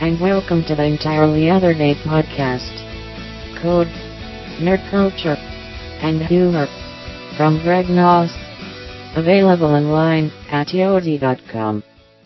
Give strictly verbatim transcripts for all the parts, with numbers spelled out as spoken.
and welcome to the Entirely Other Day podcast. Code, nerd culture, and humor from Greg Noss. Available online at yodi dot com.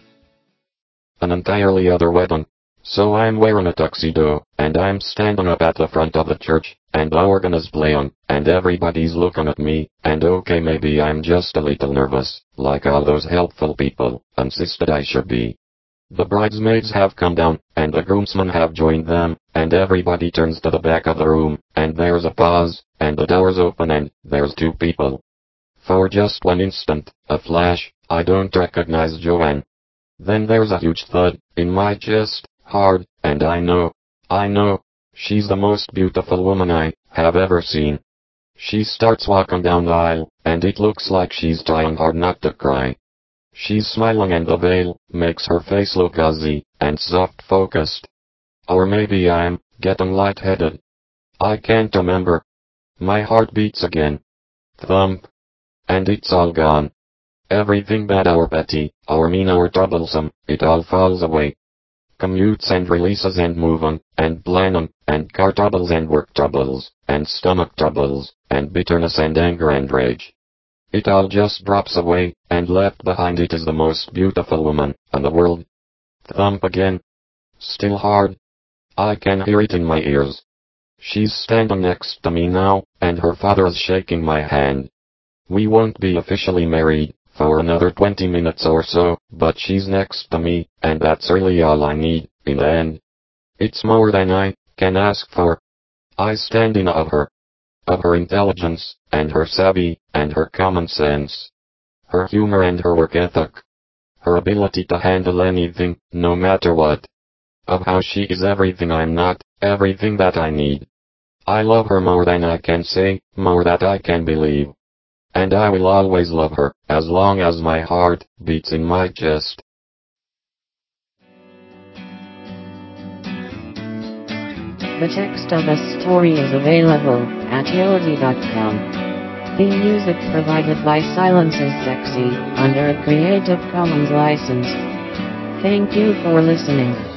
An entirely other weapon. So I'm wearing a tuxedo, and I'm standing up at the front of the church, and the organ is playing, and everybody's looking at me, and okay maybe I'm just a little nervous, like all those helpful people insisted I should be. The bridesmaids have come down, and the groomsmen have joined them, and everybody turns to the back of the room, and there's a pause, and the doors open and there's two people. For just one instant, a flash, I don't recognize Joanne. Then there's a huge thud, in my chest, hard, and I know, I know, she's the most beautiful woman I have ever seen. She starts walking down the aisle, and it looks like she's trying hard not to cry. She's smiling and the veil makes her face look gauzy and soft-focused. Or maybe I'm getting lightheaded. I can't remember. My heart beats again. Thump. And it's all gone. Everything bad or petty, or mean or troublesome, it all falls away. Commutes and releases and moving, and planning, and car troubles and work troubles, and stomach troubles, and bitterness and anger and rage. It all just drops away, and left behind it is the most beautiful woman in the world. Thump again. Still hard. I can hear it in my ears. She's standing next to me now, and her father is shaking my hand. We won't be officially married for another twenty minutes or so, but she's next to me, and that's really all I need, in the end. It's more than I can ask for. I stand in awe of her. Of her intelligence, and her savvy, and her common sense. Her humor and her work ethic. Her ability to handle anything, no matter what. Of how she is everything I'm not, everything that I need. I love her more than I can say, more than I can believe. And I will always love her, as long as my heart beats in my chest. The text of the story is available at yodi dot com. The music provided by Silence is Sexy, under a Creative Commons license. Thank you for listening.